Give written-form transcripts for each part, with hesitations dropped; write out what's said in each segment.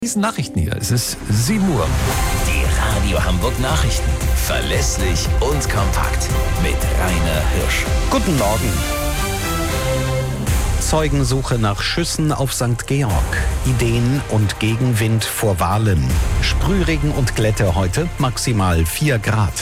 Diesen Nachrichten hier. Es ist 7 Uhr. Die Radio Hamburg Nachrichten. Verlässlich und kompakt. Mit Rainer Hirsch. Guten Morgen. Zeugensuche nach Schüssen auf St. Georg. Ideen und Gegenwind vor Wahlen. Sprühregen und Glätte heute, maximal 4 Grad.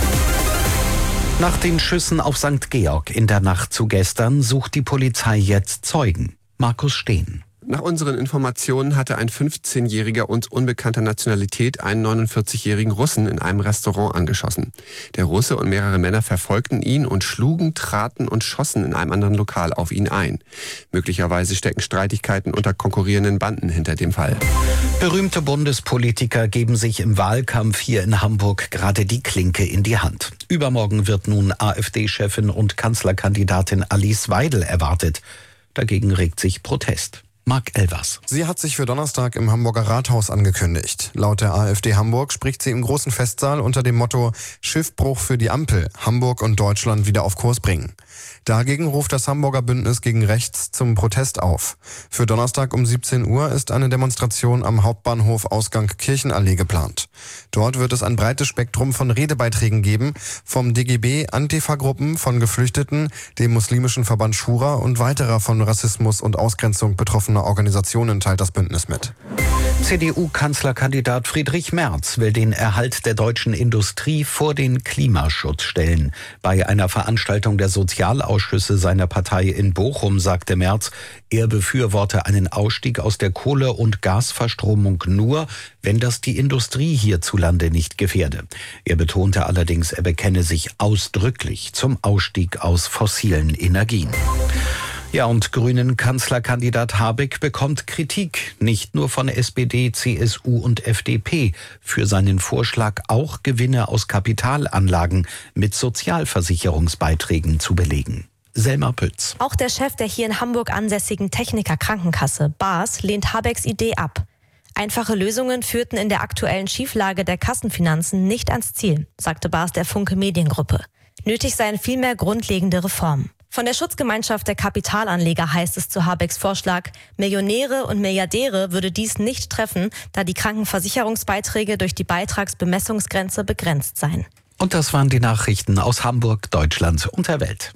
Nach den Schüssen auf St. Georg in der Nacht zu gestern sucht die Polizei jetzt Zeugen. Markus Steen. Nach unseren Informationen hatte ein 15-Jähriger uns unbekannter Nationalität einen 49-jährigen Russen in einem Restaurant angeschossen. Der Russe und mehrere Männer verfolgten ihn und schlugen, traten und schossen in einem anderen Lokal auf ihn ein. Möglicherweise stecken Streitigkeiten unter konkurrierenden Banden hinter dem Fall. Berühmte Bundespolitiker geben sich im Wahlkampf hier in Hamburg gerade die Klinke in die Hand. Übermorgen wird nun AfD-Chefin und Kanzlerkandidatin Alice Weidel erwartet. Dagegen regt sich Protest. Marc Elvers. Sie hat sich für Donnerstag im Hamburger Rathaus angekündigt. Laut der AfD Hamburg spricht sie im großen Festsaal unter dem Motto Schiffbruch für die Ampel, Hamburg und Deutschland wieder auf Kurs bringen. Dagegen ruft das Hamburger Bündnis gegen Rechts zum Protest auf. Für Donnerstag um 17 Uhr ist eine Demonstration am Hauptbahnhof Ausgang Kirchenallee geplant. Dort wird es ein breites Spektrum von Redebeiträgen geben, vom DGB, Antifa-Gruppen, von Geflüchteten, dem muslimischen Verband Schura und weiterer von Rassismus und Ausgrenzung betroffener Organisationen, teilt das Bündnis mit. CDU-Kanzlerkandidat Friedrich Merz will den Erhalt der deutschen Industrie vor den Klimaschutz stellen. Bei einer Veranstaltung der Sozialausschüsse seiner Partei in Bochum sagte Merz, er befürworte einen Ausstieg aus der Kohle- und Gasverstromung nur, wenn das die Industrie hierzulande nicht gefährde. Er betonte allerdings, er bekenne sich ausdrücklich zum Ausstieg aus fossilen Energien. Ja, und Grünen Kanzlerkandidat Habeck bekommt Kritik, nicht nur von SPD, CSU und FDP, für seinen Vorschlag, auch Gewinne aus Kapitalanlagen mit Sozialversicherungsbeiträgen zu belegen. Selma Pütz. Auch der Chef der hier in Hamburg ansässigen Techniker-Krankenkasse, Baas, lehnt Habecks Idee ab. Einfache Lösungen führten in der aktuellen Schieflage der Kassenfinanzen nicht ans Ziel, sagte Baas der Funke Mediengruppe. Nötig seien vielmehr grundlegende Reformen. Von der Schutzgemeinschaft der Kapitalanleger heißt es zu Habecks Vorschlag, Millionäre und Milliardäre würde dies nicht treffen, da die Krankenversicherungsbeiträge durch die Beitragsbemessungsgrenze begrenzt seien. Und das waren die Nachrichten aus Hamburg, Deutschland und der Welt.